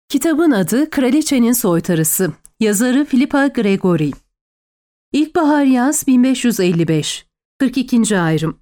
Kitabın adı Kraliçenin Soytarısı. Yazarı Philippa Gregory. İlkbahar yaz 1555. 42. ayrım.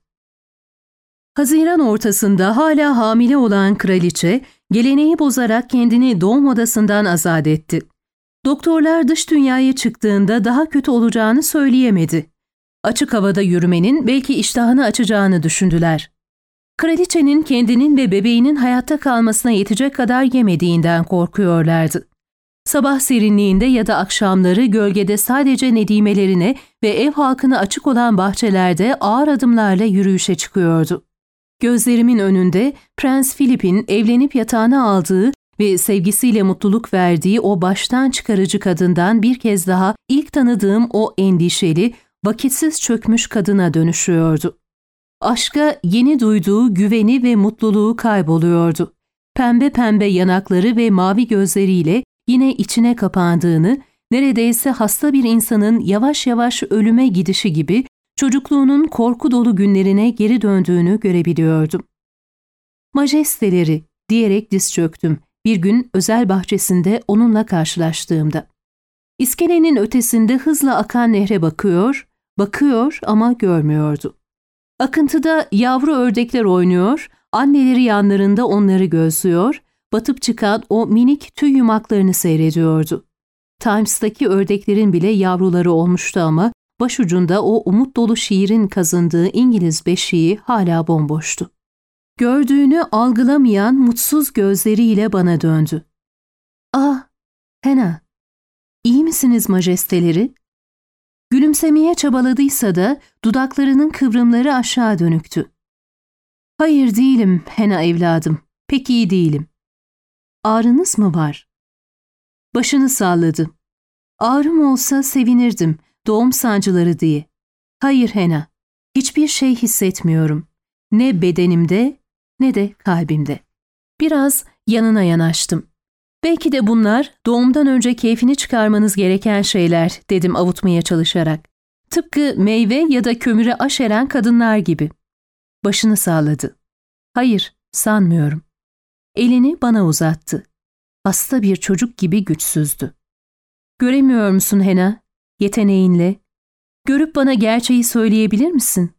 Haziran ortasında hala hamile olan kraliçe, geleneği bozarak kendini doğum odasından azat etti. Doktorlar dış dünyaya çıktığında daha kötü olacağını söyleyemedi. Açık havada yürümenin belki iştahını açacağını düşündüler. Kraliçenin kendinin ve bebeğinin hayatta kalmasına yetecek kadar yemediğinden korkuyorlardı. Sabah serinliğinde ya da akşamları gölgede sadece nedimelerine ve ev halkına açık olan bahçelerde ağır adımlarla yürüyüşe çıkıyordu. Gözlerimin önünde Prens Philip'in evlenip yatağına aldığı ve sevgisiyle mutluluk verdiği o baştan çıkarıcı kadından bir kez daha ilk tanıdığım o endişeli, vakitsiz çökmüş kadına dönüşüyordu. Aşka yeni duyduğu güveni ve mutluluğu kayboluyordu. Pembe pembe yanakları ve mavi gözleriyle yine içine kapandığını, neredeyse hasta bir insanın yavaş yavaş ölüme gidişi gibi çocukluğunun korku dolu günlerine geri döndüğünü görebiliyordum. "Majesteleri" diyerek diz çöktüm bir gün özel bahçesinde onunla karşılaştığımda. İskelenin ötesinde hızla akan nehre bakıyor ama görmüyordu. Akıntıda yavru ördekler oynuyor, anneleri yanlarında onları gözlüyor, batıp çıkan o minik tüy yumaklarını seyrediyordu. Times'taki ördeklerin bile yavruları olmuştu ama başucunda o umut dolu şiirin kazındığı İngiliz beşiği hala bomboştu. Gördüğünü algılamayan mutsuz gözleriyle bana döndü. "Ah, Hannah, iyi misiniz majesteleri?" Gülümsemeye çabaladıysa da dudaklarının kıvrımları aşağı dönüktü. "Hayır değilim Hannah evladım, pek iyi değilim." "Ağrınız mı var?" Başını salladı. "Ağrım olsa sevinirdim, doğum sancıları diye." "Hayır Hannah, hiçbir şey hissetmiyorum. Ne bedenimde ne de kalbimde." Biraz yanına yanaştım. "Belki de bunlar doğumdan önce keyfini çıkarmanız gereken şeyler," dedim avutmaya çalışarak. "Tıpkı meyve ya da kömüre aşeren kadınlar gibi." Başını salladı. "Hayır, sanmıyorum." Elini bana uzattı. Hasta bir çocuk gibi güçsüzdü. "Göremiyor musun Hannah? Yeteneğinle. Görüp bana gerçeği söyleyebilir misin?"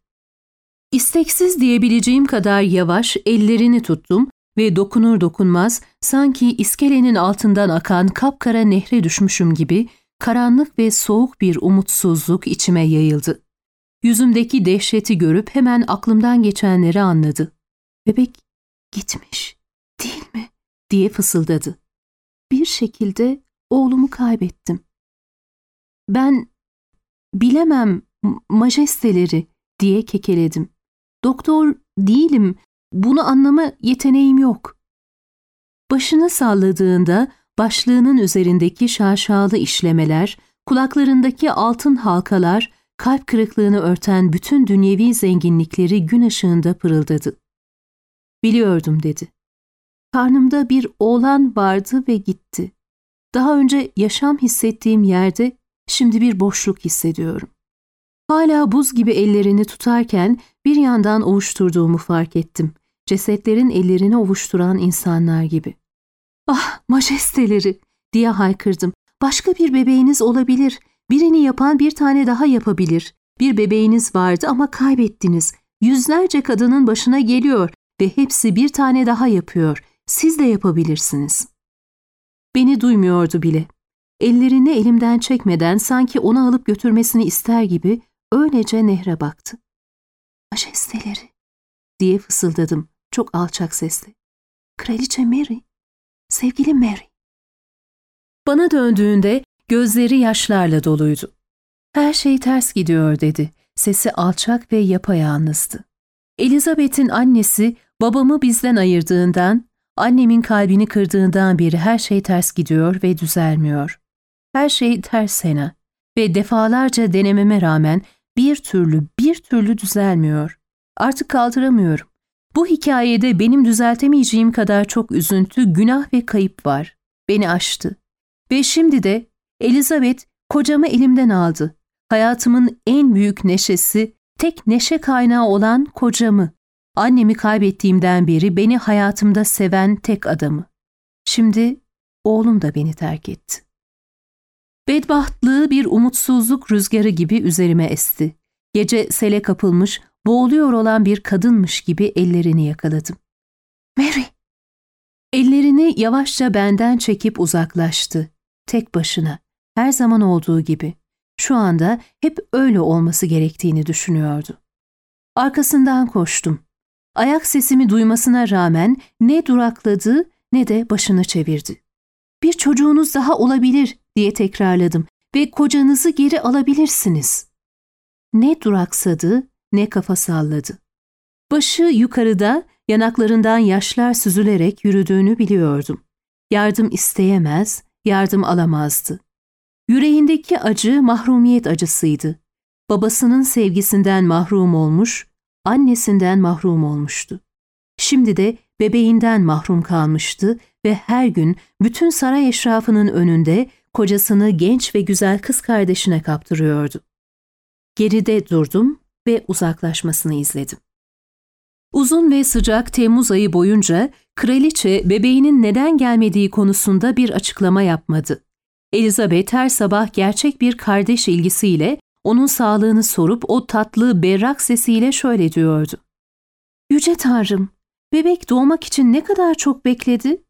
İsteksiz diyebileceğim kadar yavaş ellerini tuttum ve dokunur dokunmaz sanki iskelenin altından akan kapkara nehre düşmüşüm gibi karanlık ve soğuk bir umutsuzluk içime yayıldı. Yüzümdeki dehşeti görüp hemen aklımdan geçenleri anladı. "Bebek gitmiş, değil mi?" diye fısıldadı. "Bir şekilde oğlumu kaybettim." "Ben bilemem majesteleri," diye kekeledim. "Doktor değilim, bunu anlama yeteneğim yok." Başını salladığında başlığının üzerindeki şaşalı işlemeler, kulaklarındaki altın halkalar, kalp kırıklığını örten bütün dünyevi zenginlikleri gün ışığında pırıldadı. "Biliyordum," dedi. "Karnımda bir oğlan vardı ve gitti. Daha önce yaşam hissettiğim yerde şimdi bir boşluk hissediyorum." Hala buz gibi ellerini tutarken bir yandan ovuşturduğumu fark ettim. Cesetlerin ellerini ovuşturan insanlar gibi. "Ah, majesteleri!" diye haykırdım. "Başka bir bebeğiniz olabilir. Birini yapan bir tane daha yapabilir. Bir bebeğiniz vardı ama kaybettiniz. Yüzlerce kadının başına geliyor ve hepsi bir tane daha yapıyor. Siz de yapabilirsiniz." Beni duymuyordu bile. Ellerini elimden çekmeden sanki onu alıp götürmesini ister gibi öylece nehre baktı. "Majesteleri," diye fısıldadım çok alçak sesle. "Kraliçe Mary, sevgili Mary." Bana döndüğünde gözleri yaşlarla doluydu. "Her şey ters gidiyor," dedi. Sesi alçak ve yapayalnızdı. "Elizabeth'in annesi babamı bizden ayırdığından, annemin kalbini kırdığından beri her şey ters gidiyor ve düzelmiyor. Her şey ters Hannah ve defalarca denememe rağmen bir türlü düzelmiyor. Artık kaldıramıyorum. Bu hikayede benim düzeltemeyeceğim kadar çok üzüntü, günah ve kayıp var. Beni aştı. Ve şimdi de Elizabeth kocamı elimden aldı. Hayatımın en büyük neşesi, tek neşe kaynağı olan kocamı. Annemi kaybettiğimden beri beni hayatımda seven tek adamı. Şimdi oğlum da beni terk etti. Bedbahtlığı bir umutsuzluk rüzgarı gibi üzerime esti. Gece sele kapılmış, boğuluyor olan bir kadınmış gibi ellerini yakaladım. Mary! Ellerini yavaşça benden çekip uzaklaştı. Tek başına, her zaman olduğu gibi. Şu anda hep öyle olması gerektiğini düşünüyordu. Arkasından koştum. Ayak sesimi duymasına rağmen ne durakladı ne de başını çevirdi. Bir çocuğunuz daha olabilir diye tekrarladım ve kocanızı geri alabilirsiniz. Ne duraksadı ne kafa salladı. Başı yukarıda, yanaklarından yaşlar süzülerek yürüdüğünü biliyordum. Yardım isteyemez, yardım alamazdı. Yüreğindeki acı mahrumiyet acısıydı. Babasının sevgisinden mahrum olmuş, annesinden mahrum olmuştu. Şimdi de bebeğinden mahrum kalmıştı ve her gün bütün saray eşrafının önünde kocasını genç ve güzel kız kardeşine kaptırıyordu. Geride durdum ve uzaklaşmasını izledim. Uzun ve sıcak Temmuz ayı boyunca kraliçe bebeğinin neden gelmediği konusunda bir açıklama yapmadı. Elizabeth her sabah gerçek bir kardeş ilgisiyle onun sağlığını sorup o tatlı berrak sesiyle şöyle diyordu. Yüce Tanrım, bebek doğmak için ne kadar çok bekledi?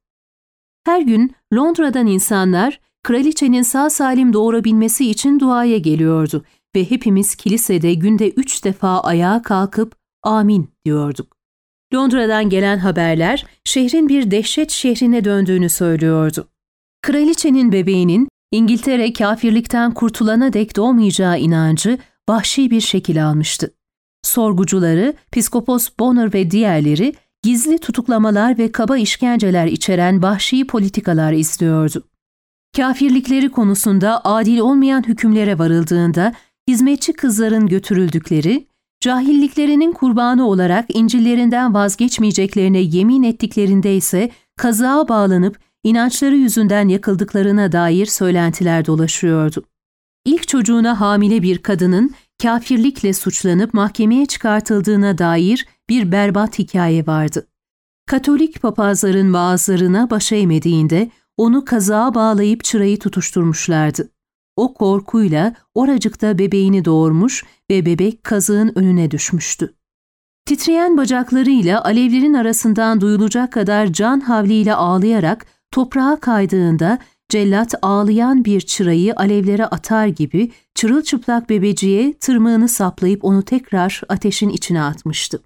Her gün Londra'dan insanlar kraliçenin sağ salim doğurabilmesi için duaya geliyordu ve hepimiz kilisede günde 3 defa ayağa kalkıp amin diyorduk. Londra'dan gelen haberler şehrin bir dehşet şehrine döndüğünü söylüyordu. Kraliçenin bebeğinin İngiltere kafirlikten kurtulana dek doğmayacağı inancı vahşi bir şekil almıştı. Sorgucuları, Piskopos Bonner ve diğerleri gizli tutuklamalar ve kaba işkenceler içeren vahşi politikalar izliyordu. Kafirlikleri konusunda adil olmayan hükümlere varıldığında hizmetçi kızların götürüldükleri, cahilliklerinin kurbanı olarak İncillerinden vazgeçmeyeceklerine yemin ettiklerinde ise kazığa bağlanıp inançları yüzünden yakıldıklarına dair söylentiler dolaşıyordu. İlk çocuğuna hamile bir kadının kafirlikle suçlanıp mahkemeye çıkartıldığına dair bir berbat hikaye vardı. Katolik papazların vaazlarına baş eğmediğinde onu kazığa bağlayıp çırayı tutuşturmuşlardı. O korkuyla oracıkta bebeğini doğurmuş ve bebek kazığın önüne düşmüştü. Titreyen bacaklarıyla alevlerin arasından duyulacak kadar can havliyle ağlayarak toprağa kaydığında cellat ağlayan bir çırayı alevlere atar gibi çırılçıplak bebeciğe tırmığını saplayıp onu tekrar ateşin içine atmıştı.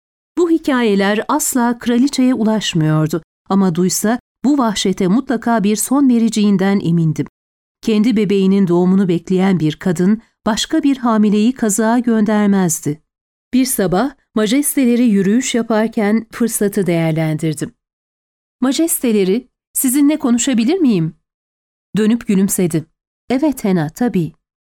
Bu hikayeler asla kraliçeye ulaşmıyordu ama duysa bu vahşete mutlaka bir son vereceğinden emindim. Kendi bebeğinin doğumunu bekleyen bir kadın başka bir hamileyi kazığa göndermezdi. Bir sabah majesteleri yürüyüş yaparken fırsatı değerlendirdim. Majesteleri, sizinle konuşabilir miyim? Dönüp gülümsedi. Evet Hena, tabii.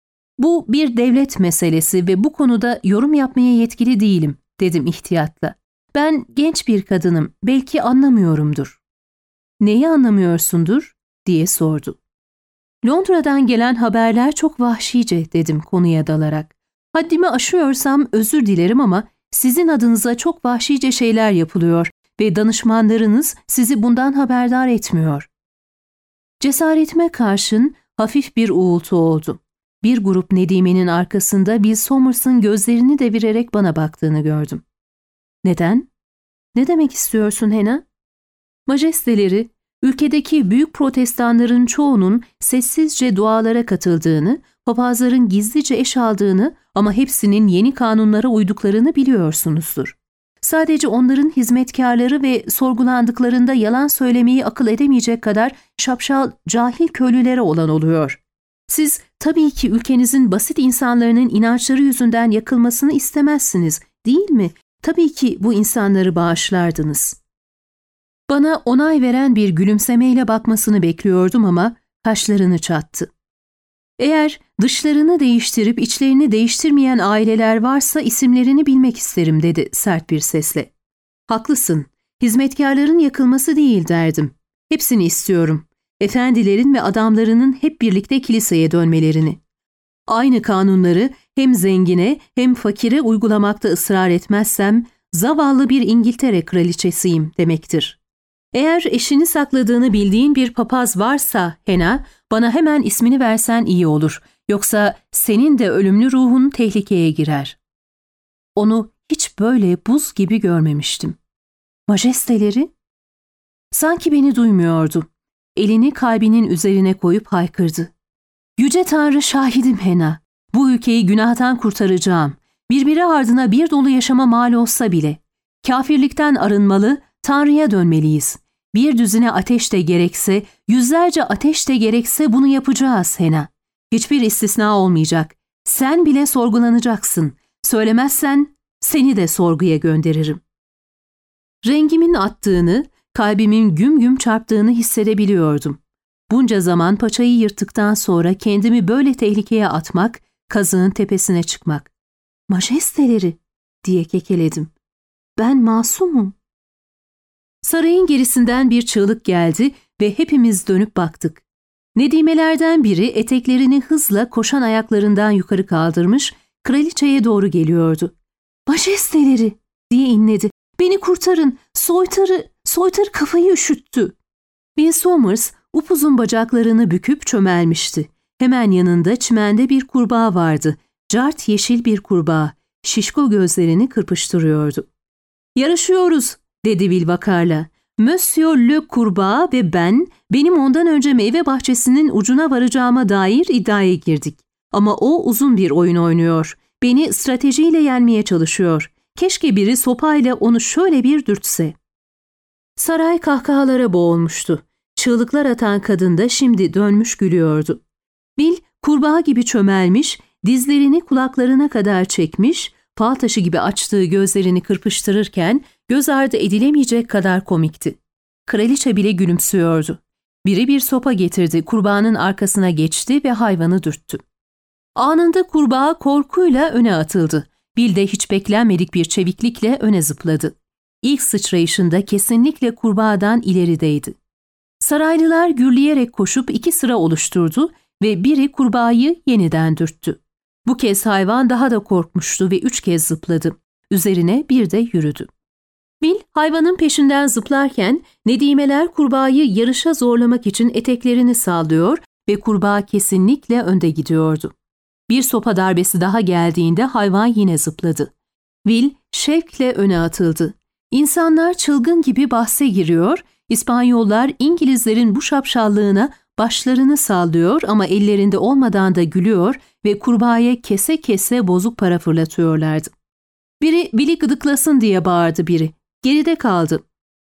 Bu bir devlet meselesi ve bu konuda yorum yapmaya yetkili değilim, dedim ihtiyatla. Ben genç bir kadınım, belki anlamıyorumdur. Neyi anlamıyorsundur? Diye sordu. Londra'dan gelen haberler çok vahşice, dedim konuya dalarak. Haddimi aşıyorsam özür dilerim ama sizin adınıza çok vahşice şeyler yapılıyor ve danışmanlarınız sizi bundan haberdar etmiyor. Cesaretime karşın hafif bir uğultu oldu. Bir grup Nedime'nin arkasında Bill Somers'ın gözlerini devirerek bana baktığını gördüm. Neden? Ne demek istiyorsun Hena? Majesteleri, ülkedeki büyük protestanların çoğunun sessizce dualara katıldığını, papazların gizlice eş aldığını ama hepsinin yeni kanunlara uyduklarını biliyorsunuzdur. Sadece onların hizmetkarları ve sorgulandıklarında yalan söylemeyi akıl edemeyecek kadar şapşal, cahil köylülere olan oluyor. Siz tabii ki ülkenizin basit insanların inançları yüzünden yakılmasını istemezsiniz, değil mi? Tabii ki bu insanları bağışlardınız. Bana onay veren bir gülümsemeyle bakmasını bekliyordum ama kaşlarını çattı. Eğer dışlarını değiştirip içlerini değiştirmeyen aileler varsa isimlerini bilmek isterim, dedi sert bir sesle. Haklısın, hizmetkarların yakılması değil derdim. Hepsini istiyorum. Efendilerin ve adamlarının hep birlikte kiliseye dönmelerini. Aynı kanunları hem zengine hem fakire uygulamakta ısrar etmezsem zavallı bir İngiltere kraliçesiyim demektir. Eğer eşini sakladığını bildiğin bir papaz varsa Hena, bana hemen ismini versen iyi olur. Yoksa senin de ölümlü ruhun tehlikeye girer. Onu hiç böyle buz gibi görmemiştim. Majesteleri? Sanki beni duymuyordu. Elini kalbinin üzerine koyup haykırdı. Yüce Tanrı şahidim Hena. Bu ülkeyi günahtan kurtaracağım. Birbiri ardına bir dolu yaşama mal olsa bile. Kafirlikten arınmalı, Tanrı'ya dönmeliyiz. Bir düzine ateş de gerekse, yüzlerce ateş de gerekse bunu yapacağız Hena. Hiçbir istisna olmayacak. Sen bile sorgulanacaksın. Söylemezsen seni de sorguya gönderirim. Rengimin attığını, kalbimin güm güm çarptığını hissedebiliyordum. Bunca zaman paçayı yırttıktan sonra kendimi böyle tehlikeye atmak, kazığın tepesine çıkmak. Majesteleri diye kekeledim. Ben masumum. Sarayın gerisinden bir çığlık geldi ve hepimiz dönüp baktık. Nedimelerden biri eteklerini hızla koşan ayaklarından yukarı kaldırmış, kraliçeye doğru geliyordu. Majesteleri diye inledi. Beni kurtarın, soytarı kafayı üşüttü. Will Somers upuzun bacaklarını büküp çömelmişti. Hemen yanında çimende bir kurbağa vardı. Cart yeşil bir kurbağa. Şişko gözlerini kırpıştırıyordu. Yarışıyoruz dedi Will vakarla. Monsieur Le Kurbağa ve benim ondan önce meyve bahçesinin ucuna varacağıma dair iddiaya girdik. Ama o uzun bir oyun oynuyor. Beni stratejiyle yenmeye çalışıyor. Keşke biri sopayla onu şöyle bir dürtse. Saray kahkahalara boğulmuştu. Çığlıklar atan kadın da şimdi dönmüş gülüyordu. Will kurbağa gibi çömelmiş, dizlerini kulaklarına kadar çekmiş, fal taşı gibi açtığı gözlerini kırpıştırırken göz ardı edilemeyecek kadar komikti. Kraliçe bile gülümsüyordu. Biri bir sopa getirdi, kurbağanın arkasına geçti ve hayvanı dürttü. Anında kurbağa korkuyla öne atıldı. Will de hiç beklenmedik bir çeviklikle öne zıpladı. İlk sıçrayışında kesinlikle kurbağadan ilerideydi. Saraylılar gürleyerek koşup 2 sıra oluşturdu ve biri kurbağayı yeniden dürttü. Bu kez hayvan daha da korkmuştu ve 3 kez zıpladı. Üzerine bir de yürüdü. Will hayvanın peşinden zıplarken nedimeler kurbağayı yarışa zorlamak için eteklerini sallıyor ve kurbağa kesinlikle önde gidiyordu. Bir sopa darbesi daha geldiğinde hayvan yine zıpladı. Will şevkle öne atıldı. İnsanlar çılgın gibi bahse giriyor, İspanyollar İngilizlerin bu şapşallığına başlarını sallıyor ama ellerinde olmadan da gülüyor ve kurbağaya kese kese bozuk para fırlatıyorlardı. Biri Will'i gıdıklasın diye bağırdı biri. Geride kaldı.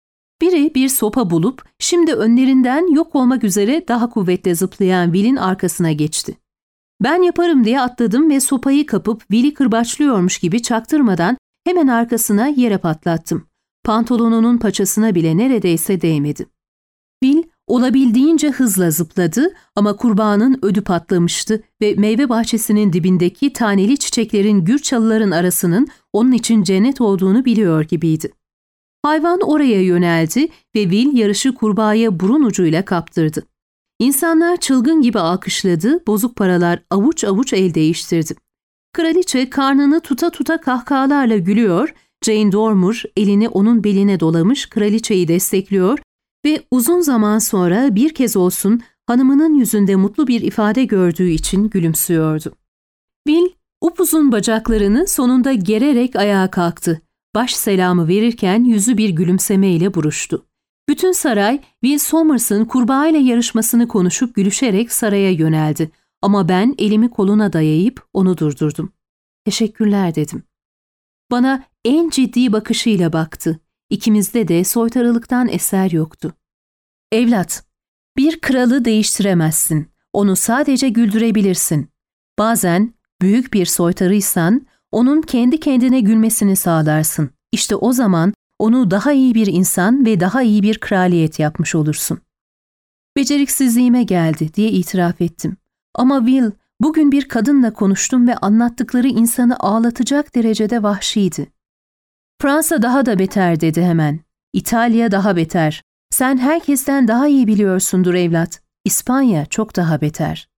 Biri bir sopa bulup şimdi önlerinden yok olmak üzere daha kuvvetle zıplayan Will'in arkasına geçti. Ben yaparım diye atladım ve sopayı kapıp Will'i kırbaçlıyormuş gibi çaktırmadan hemen arkasına yere patlattım. Pantolonunun paçasına bile neredeyse değmedi. Will olabildiğince hızla zıpladı ama kurbağanın ödü patlamıştı ve meyve bahçesinin dibindeki taneli çiçeklerin gür çalıların arasının onun için cennet olduğunu biliyor gibiydi. Hayvan oraya yöneldi ve Will yarışı kurbağaya burun ucuyla kaptırdı. İnsanlar çılgın gibi alkışladı, bozuk paralar avuç avuç el değiştirdi. Kraliçe karnını tuta tuta kahkahalarla gülüyor, Jane Dormer elini onun beline dolamış kraliçeyi destekliyor ve uzun zaman sonra bir kez olsun hanımının yüzünde mutlu bir ifade gördüğü için gülümsüyordu. Will upuzun bacaklarını sonunda gererek ayağa kalktı. Baş selamı verirken yüzü bir gülümsemeyle buruştu. Bütün saray Will Somers'ın kurbağayla yarışmasını konuşup gülüşerek saraya yöneldi. Ama ben elimi koluna dayayıp onu durdurdum. Teşekkürler dedim. Bana en ciddi bakışıyla baktı. İkimizde de soytarılıktan eser yoktu. Evlat, bir kralı değiştiremezsin. Onu sadece güldürebilirsin. Bazen büyük bir soytarıysan onun kendi kendine gülmesini sağlarsın. İşte o zaman onu daha iyi bir insan ve daha iyi bir kraliyet yapmış olursun. Beceriksizliğime geldi diye itiraf ettim. Ama Will, bugün bir kadınla konuştum ve anlattıkları insanı ağlatacak derecede vahşiydi. Fransa daha da beter dedi hemen. İtalya daha beter. Sen herkesten daha iyi biliyorsundur evlat. İspanya çok daha beter.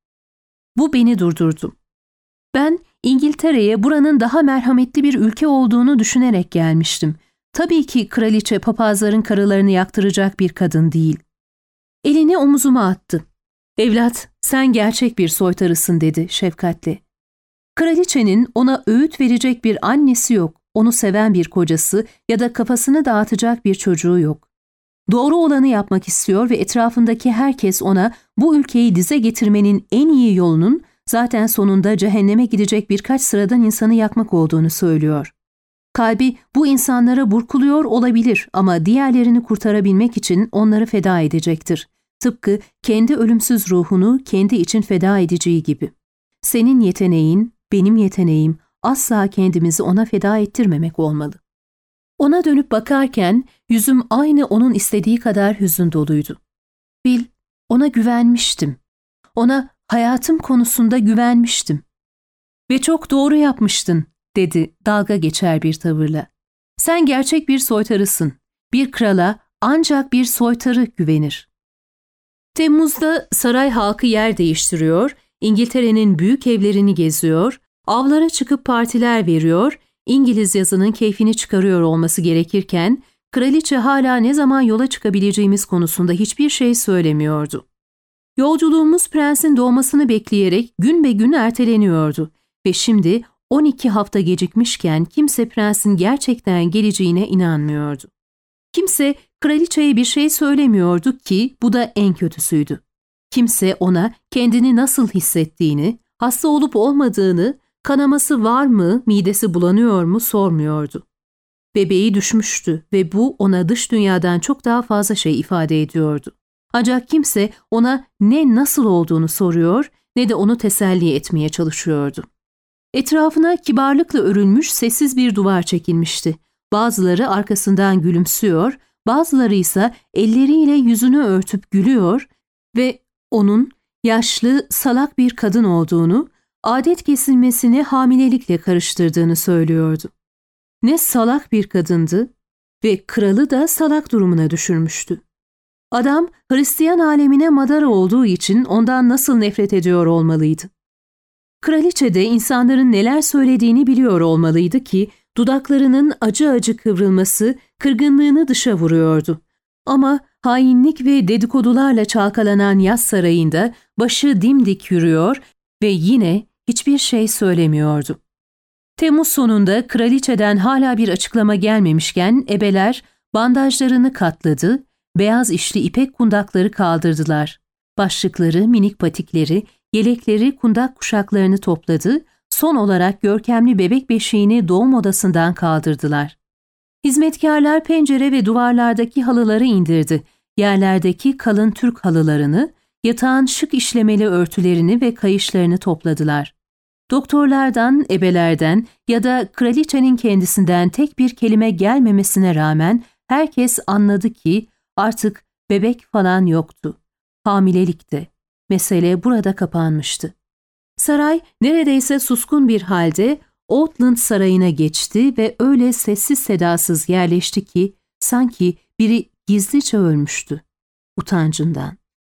Bu beni durdurdu. Ben İngiltere'ye buranın daha merhametli bir ülke olduğunu düşünerek gelmiştim. Tabii ki kraliçe papazların karılarını yaktıracak bir kadın değil. Elini omuzuma attı. "Evlat, sen gerçek bir soytarısın," dedi şefkatle. Kraliçenin ona öğüt verecek bir annesi yok, onu seven bir kocası ya da kafasını dağıtacak bir çocuğu yok. Doğru olanı yapmak istiyor ve etrafındaki herkes ona bu ülkeyi dize getirmenin en iyi yolunun zaten sonunda cehenneme gidecek birkaç sıradan insanı yakmak olduğunu söylüyor. Kalbi bu insanlara burkuluyor olabilir ama diğerlerini kurtarabilmek için onları feda edecektir. Tıpkı kendi ölümsüz ruhunu kendi için feda edeceği gibi. Senin yeteneğin, benim yeteneğim asla kendimizi ona feda ettirmemek olmalı. Ona dönüp bakarken yüzüm aynı onun istediği kadar hüzün doluydu. Bil, ona güvenmiştim. Ona hayatım konusunda güvenmiştim. "Ve çok doğru yapmıştın," dedi dalga geçer bir tavırla. "Sen gerçek bir soytarısın. Bir krala ancak bir soytarı güvenir." Temmuz'da saray halkı yer değiştiriyor, İngiltere'nin büyük evlerini geziyor, avlara çıkıp partiler veriyor, İngiliz yazının keyfini çıkarıyor olması gerekirken, kraliçe hala ne zaman yola çıkabileceğimiz konusunda hiçbir şey söylemiyordu. Yolculuğumuz prensin doğmasını bekleyerek gün be gün erteleniyordu ve şimdi 12 hafta gecikmişken kimse prensin gerçekten geleceğine inanmıyordu. Kimse kraliçeye bir şey söylemiyordu ki bu da en kötüsüydü. Kimse ona kendini nasıl hissettiğini, hasta olup olmadığını, kanaması var mı, midesi bulanıyor mu sormuyordu. Bebeği düşmüştü ve bu ona dış dünyadan çok daha fazla şey ifade ediyordu. Ancak kimse ona ne nasıl olduğunu soruyor ne de onu teselli etmeye çalışıyordu. Etrafına kibarlıkla örülmüş sessiz bir duvar çekilmişti. Bazıları arkasından gülümsüyor, bazıları ise elleriyle yüzünü örtüp gülüyor ve onun yaşlı, salak bir kadın olduğunu, adet kesilmesini hamilelikle karıştırdığını söylüyordu. Ne salak bir kadındı ve kralı da salak durumuna düşürmüştü. Adam Hristiyan alemine madara olduğu için ondan nasıl nefret ediyor olmalıydı. Kraliçe de insanların neler söylediğini biliyor olmalıydı ki dudaklarının acı acı kıvrılması kırgınlığını dışa vuruyordu. Ama hainlik ve dedikodularla çalkalanan yaz sarayında başı dimdik yürüyor ve yine hiçbir şey söylemiyordu. Temmuz sonunda kraliçeden hala bir açıklama gelmemişken ebeler bandajlarını katladı, beyaz işli ipek kundakları kaldırdılar. Başlıkları, minik patikleri, yelekleri, kundak kuşaklarını topladı, son olarak görkemli bebek beşiğini doğum odasından kaldırdılar. Hizmetkarlar pencere ve duvarlardaki halıları indirdi, yerlerdeki kalın Türk halılarını, yatağın şık işlemeli örtülerini ve kayışlarını topladılar. Doktorlardan, ebelerden ya da kraliçenin kendisinden tek bir kelime gelmemesine rağmen herkes anladı ki artık bebek falan yoktu. Hamilelikte. Mesele burada kapanmıştı. Saray neredeyse suskun bir halde Oatland Sarayı'na geçti ve öyle sessiz sedasız yerleşti ki sanki biri gizlice ölmüştü. Utancından.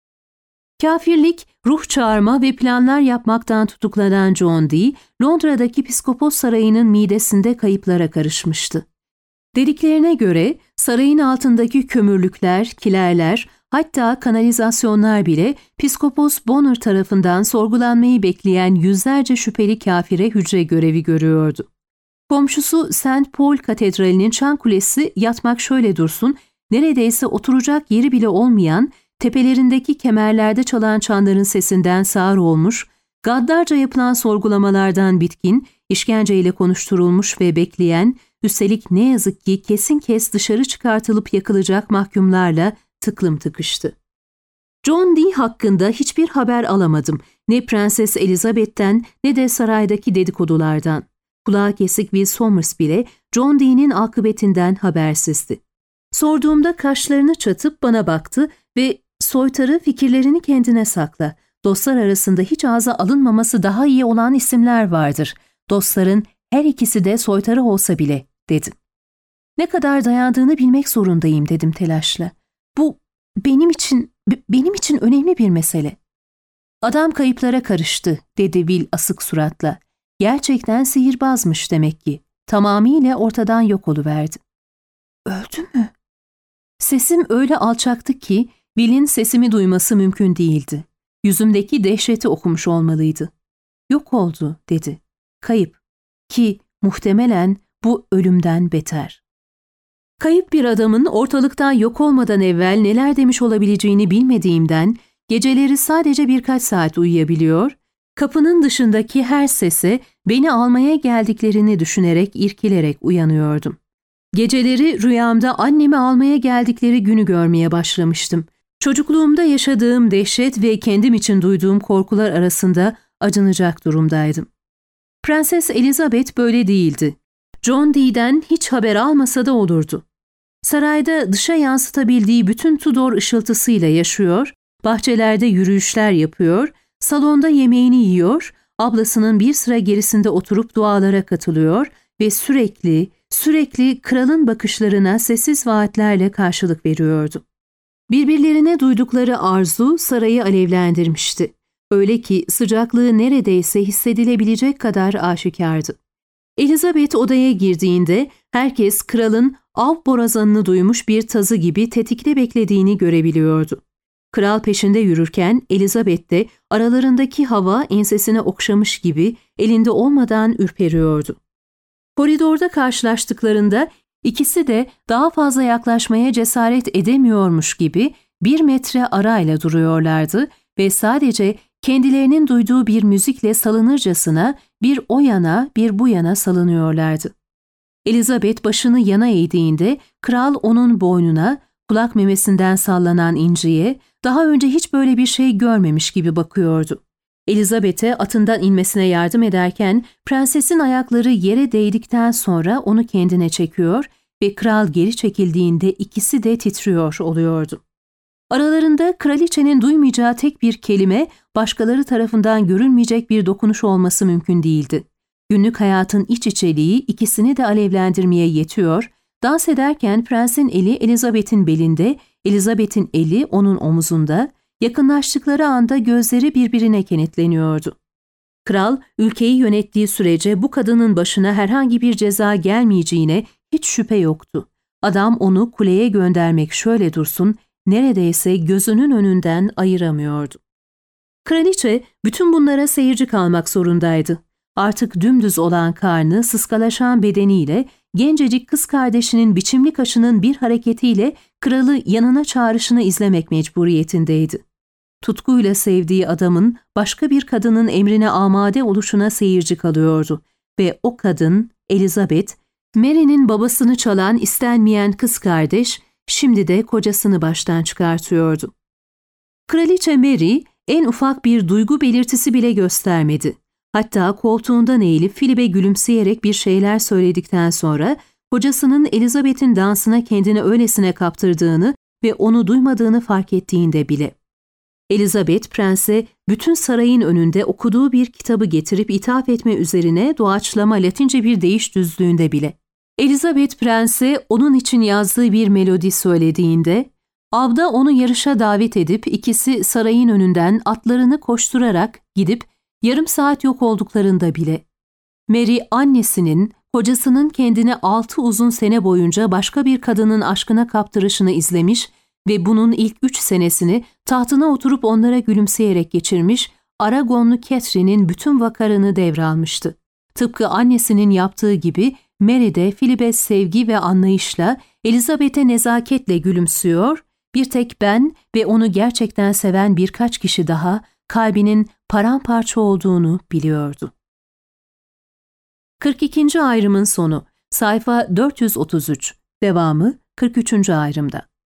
Kafirlik, ruh çağırma ve planlar yapmaktan tutuklanan John Dee, Londra'daki Piskopos Sarayı'nın midesinde kayıplara karışmıştı. Dediklerine göre sarayın altındaki kömürlükler, kilerler, hatta kanalizasyonlar bile Piskopos Bonner tarafından sorgulanmayı bekleyen yüzlerce şüpheli kafire hücre görevi görüyordu. Komşusu St. Paul Katedrali'nin çan kulesi yatmak şöyle dursun, neredeyse oturacak yeri bile olmayan, tepelerindeki kemerlerde çalan çanların sesinden sağır olmuş, gaddarca yapılan sorgulamalardan bitkin, işkenceyle konuşturulmuş ve bekleyen, üstelik ne yazık ki kesin kes dışarı çıkartılıp yakılacak mahkumlarla tıklım tıkıştı. John Dee hakkında hiçbir haber alamadım, ne Prenses Elizabeth'ten ne de saraydaki dedikodulardan. Kulağı kesik Will Somers bile John Dee'nin akıbetinden habersizdi. Sorduğumda kaşlarını çatıp bana baktı ve "Soytarı, fikirlerini kendine sakla. Dostlar arasında hiç ağza alınmaması daha iyi olan isimler vardır. Dostların her ikisi de soytarı olsa bile," dedim. "Ne kadar dayandığını bilmek zorundayım," dedim telaşla. "Bu benim için önemli bir mesele." "Adam kayıplara karıştı," dedi Will asık suratla. "Gerçekten sihirbazmış demek ki. Tamamıyla ortadan yok oluverdi." Öldü mü? Sesim öyle alçaktı ki Will'in sesimi duyması mümkün değildi. Yüzümdeki dehşeti okumuş olmalıydı. Yok oldu dedi. Kayıp. Ki muhtemelen bu ölümden beter. Kayıp bir adamın ortalıktan yok olmadan evvel neler demiş olabileceğini bilmediğimden geceleri sadece birkaç saat uyuyabiliyor, kapının dışındaki her sese beni almaya geldiklerini düşünerek irkilerek uyanıyordum. Geceleri rüyamda annemi almaya geldikleri günü görmeye başlamıştım. Çocukluğumda yaşadığım dehşet ve kendim için duyduğum korkular arasında acınacak durumdaydım. Prenses Elizabeth böyle değildi. John Dee'den hiç haber almasa da olurdu. Sarayda dışa yansıtabildiği bütün Tudor ışıltısıyla yaşıyor, bahçelerde yürüyüşler yapıyor, salonda yemeğini yiyor, ablasının bir sıra gerisinde oturup dualara katılıyor ve sürekli kralın bakışlarına sessiz vaatlerle karşılık veriyordu. Birbirlerine duydukları arzu sarayı alevlendirmişti. Öyle ki sıcaklığı neredeyse hissedilebilecek kadar aşikardı. Elizabeth odaya girdiğinde herkes kralın av borazanını duymuş bir tazı gibi tetikte beklediğini görebiliyordu. Kral peşinde yürürken Elizabeth de aralarındaki hava ensesine okşamış gibi elinde olmadan ürperiyordu. Koridorda karşılaştıklarında ikisi de daha fazla yaklaşmaya cesaret edemiyormuş gibi 1 metre arayla duruyorlardı ve sadece kendilerinin duyduğu bir müzikle salınırcasına bir o yana bir bu yana salınıyorlardı. Elizabeth başını yana eğdiğinde kral onun boynuna, kulak memesinden sallanan inciye daha önce hiç böyle bir şey görmemiş gibi bakıyordu. Elizabeth'e atından inmesine yardım ederken prensesin ayakları yere değdikten sonra onu kendine çekiyor ve kral geri çekildiğinde ikisi de titriyor oluyordu. Aralarında kraliçenin duymayacağı tek bir kelime, başkaları tarafından görülmeyecek bir dokunuş olması mümkün değildi. Günlük hayatın iç içeliği ikisini de alevlendirmeye yetiyor, dans ederken prensin eli Elizabeth'in belinde, Elizabeth'in eli onun omuzunda, yakınlaştıkları anda gözleri birbirine kenetleniyordu. Kral, ülkeyi yönettiği sürece bu kadının başına herhangi bir ceza gelmeyeceğine hiç şüphe yoktu. Adam onu kuleye göndermek şöyle dursun, neredeyse gözünün önünden ayıramıyordu. Kraliçe bütün bunlara seyirci kalmak zorundaydı. Artık dümdüz olan karnı, sıskalaşan bedeniyle, gencecik kız kardeşinin biçimli kaşının bir hareketiyle kralı yanına çağrışını izlemek mecburiyetindeydi. Tutkuyla sevdiği adamın başka bir kadının emrine amade oluşuna seyirci kalıyordu ve o kadın, Elizabeth, Mary'nin babasını çalan istenmeyen kız kardeş, şimdi de kocasını baştan çıkartıyordu. Kraliçe Mary en ufak bir duygu belirtisi bile göstermedi. Hatta koltuğundan eğilip Philip'e gülümseyerek bir şeyler söyledikten sonra kocasının Elizabeth'in dansına kendini öylesine kaptırdığını ve onu duymadığını fark ettiğinde bile. Elizabeth prense bütün sarayın önünde okuduğu bir kitabı getirip ithaf etme üzerine doğaçlama Latince bir deyiş düzlüğünde bile. Elizabeth prense onun için yazdığı bir melodi söylediğinde, avda onu yarışa davet edip ikisi sarayın önünden atlarını koşturarak gidip yarım saat yok olduklarında bile. Mary annesinin, kocasının kendini 6 uzun sene boyunca başka bir kadının aşkına kaptırışını izlemiş ve bunun ilk 3 senesini tahtına oturup onlara gülümseyerek geçirmiş, Aragonlu Catherine'in bütün vakarını devralmıştı. Tıpkı annesinin yaptığı gibi Mary de Philip'e sevgi ve anlayışla, Elizabeth'e nezaketle gülümsüyor, bir tek ben ve onu gerçekten seven birkaç kişi daha kalbinin paramparça olduğunu biliyordu. 42. ayrımın sonu, sayfa 433, devamı 43. ayrımda.